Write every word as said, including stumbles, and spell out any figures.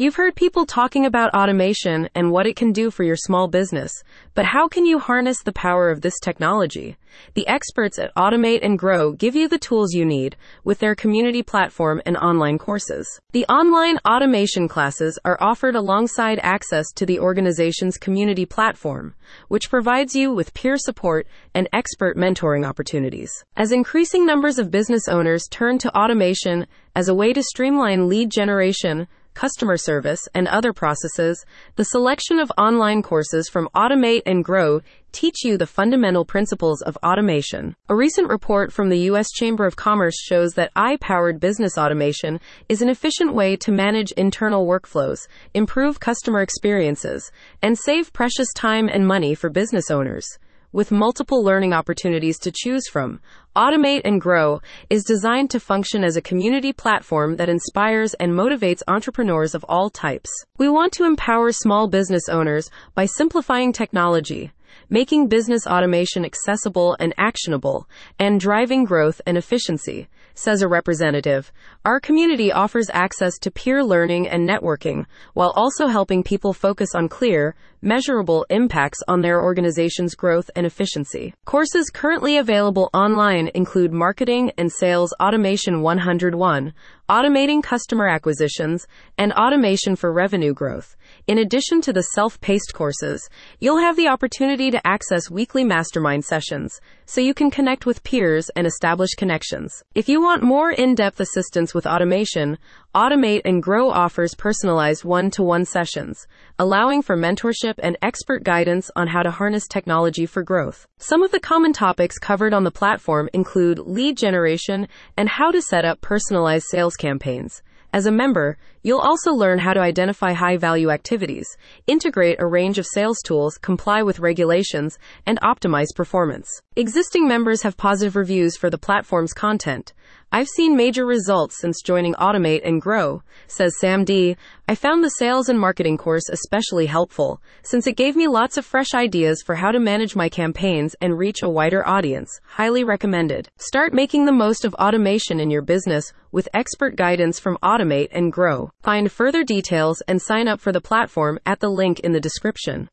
You've heard people talking about automation and what it can do for your small business, but how can you harness the power of this technology? The experts at Automate and Grow give you the tools you need with their community platform and online courses. The online automation classes are offered alongside access to the organization's community platform, which provides you with peer support and expert mentoring opportunities. As increasing numbers of business owners turn to automation as a way to streamline lead generation, customer service, and other processes, the selection of online courses from Automate and Grow teach you the fundamental principles of automation. A recent report from the U S Chamber of Commerce shows that A I-powered business automation is an efficient way to manage internal workflows, improve customer experiences, and save precious time and money for business owners. With multiple learning opportunities to choose from, Automate and Grow is designed to function as a community platform that inspires and motivates entrepreneurs of all types. We want to empower small business owners by simplifying technology, making business automation accessible and actionable, and driving growth and efficiency, says a representative. Our community offers access to peer learning and networking, while also helping people focus on clear, measurable impacts on their organization's growth and efficiency. Courses currently available online include Marketing and Sales Automation one oh one, Automating Customer Acquisitions, and Automation for Revenue Growth. In addition to the self-paced courses, you'll have the opportunity to access weekly mastermind sessions, so you can connect with peers and establish connections. If you want more in-depth assistance with automation, Automate and Grow offers personalized one-to-one sessions, allowing for mentorship and expert guidance on how to harness technology for growth. Some of the common topics covered on the platform include lead generation and how to set up personalized sales campaigns. As a member, you'll also learn how to identify high-value activities, integrate a range of sales tools, comply with regulations, and optimize performance. Existing members have positive reviews for the platform's content. I've seen major results since joining Automate and Grow, says Sam D. I found the sales and marketing course especially helpful, since it gave me lots of fresh ideas for how to manage my campaigns and reach a wider audience. Highly recommended. Start making the most of automation in your business with expert guidance from Automate and Grow. Find further details and sign up for the platform at the link in the description.